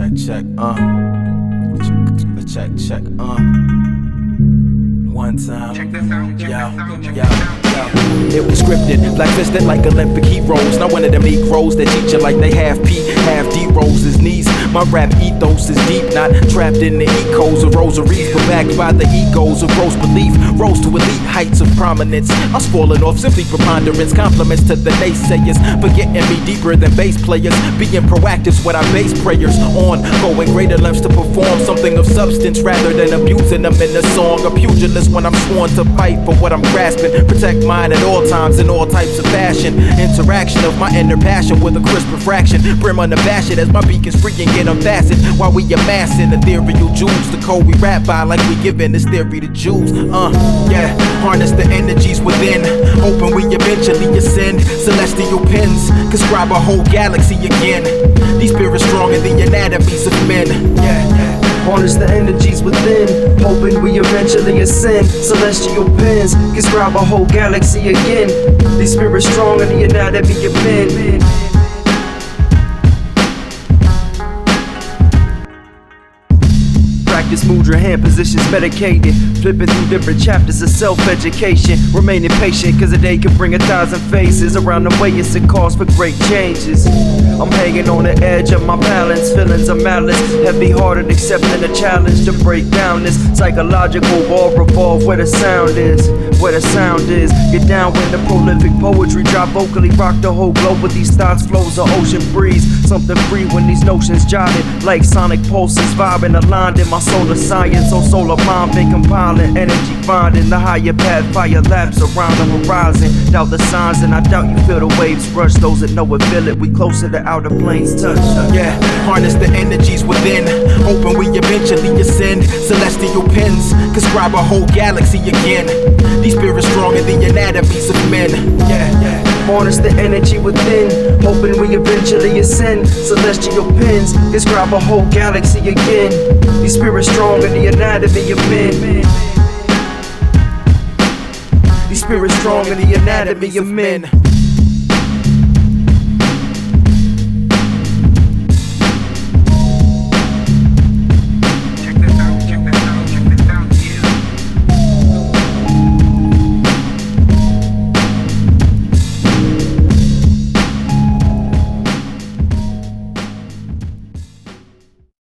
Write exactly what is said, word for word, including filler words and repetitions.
Check, check, uh. Check, check, uh. One time. Check this out. Yeah, yeah, yeah. It was scripted, black fisted like Olympic heroes. Not one of them Negroes that teach you like they half P, half D Rose's knees. My rap ethos is deep, not trapped in the ecos of rosaries, but backed by the egos of gross belief. Rose to elite heights of prominence. I'm spoiling off simply preponderance. Compliments to the naysayers, but getting me deeper than bass players. Being proactive's what I base prayers on. Going greater lengths to perform something of substance rather than abusing them in a song. A pugilist when I'm sworn to fight for what I'm grasping. Protect mine at all times in all types of fashion. Interaction of my inner passion with a crisp refraction. Brim unabashed as my beacons freaking get unfastened. While we amassing ethereal jewels. The code we rap by like we giving this theory to Jews. Uh, yeah, harness the energies within. Hoping we eventually ascend. Celestial pens conscribe a whole galaxy again. These spirits strong in the anatomies of men. Yeah, yeah. Harness the energies within, hoping we eventually ascend. Celestial pens conscribe a whole galaxy again. These spirits strong in the anatomy of men. Practice, move your hand positions medicated. Flipping through different chapters of self-education. Remaining patient cause a day can bring a thousand faces. Around the way it's a cause for great changes. I'm hanging on the edge of my balance. Feelings of malice, heavy hearted accepting the challenge to break down this psychological wall revolve where the sound is. Where the sound is. Get down when the prolific poetry drop vocally. Rock the whole globe with these thoughts flows of ocean breeze. Something free when these notions jotted like sonic pulses vibing aligned in my solar science. On solar mind been compiling energy finding the higher path. Fire labs around the horizon. Doubt the signs and I doubt you feel the waves rush. Those that know it feel it. We closer to outer planes touch. Yeah, harness the energies within. Hoping we eventually ascend. Celestial pens conscribe a whole galaxy again. These spirits strong in the anatomies of men. Yeah, yeah. Harness the energy within, hoping we eventually ascend. Celestial pens describe a whole galaxy again. These spirits strong in the anatomy of men. These spirits strong in the anatomy of men.